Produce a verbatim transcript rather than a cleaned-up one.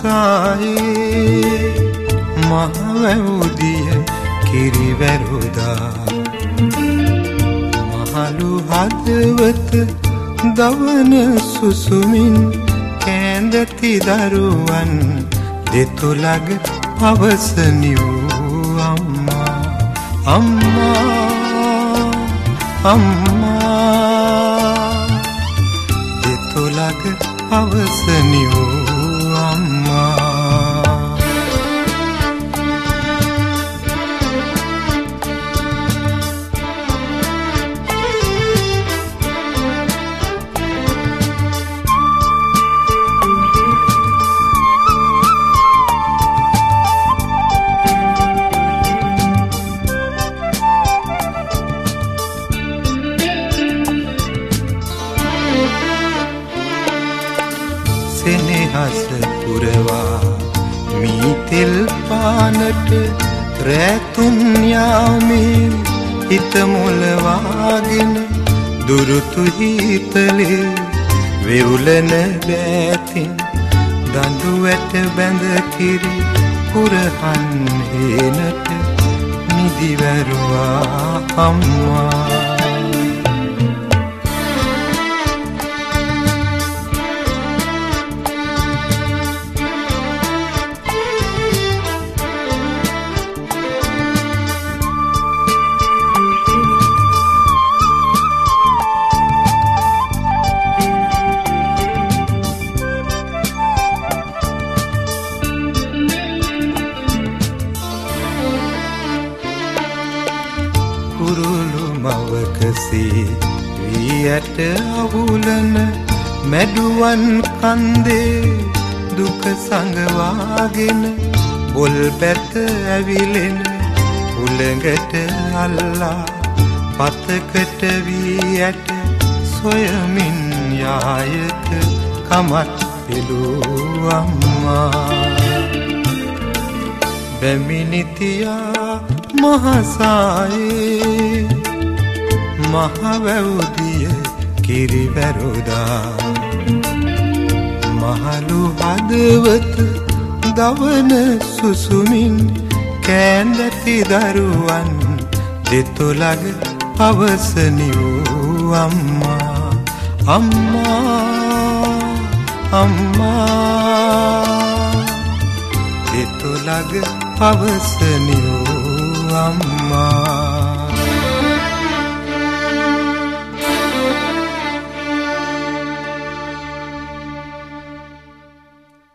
මහසායේ මහවැවුදිය කිරිවැරුදා මහලු හදවත දවන සුසුමින් කැඳති දරුවන් දෙතුලග අවසනි වූ අම්මා අම්මා අම්මා දෙතුලග අවසනි වූ අම්මා සෙනෙහස පුරවා මීතෙල් පානට රැතුන් යාමේ හිත මොලවාගෙන දුරුතු හිතලේ වෙවුලන බෑතින් දඬු වැට බැඳ කිරි පුරහන් හේනට නිදිවරුවා අම්මා කුරුළු මවකසේ වී ඇට අවුලන මැඩුවන් කන්දේ දුක සංගවාගෙන බොල් පැත ඇවිලෙන උලඟට අල්ලා පතකට වී ඇට සොයමින් යායක කමත් පිළූ අම්මා බැමිනිතියා මහසායේ මහවැවුදිය කිරිවැරුදා මහලු හදවත දවන සුසුමින් කැඳති දරුවන් දෙතුලග අවසනි වූ අම්මා අම්මා අම්මා දෙතුලග අවසනි වූ අම්මා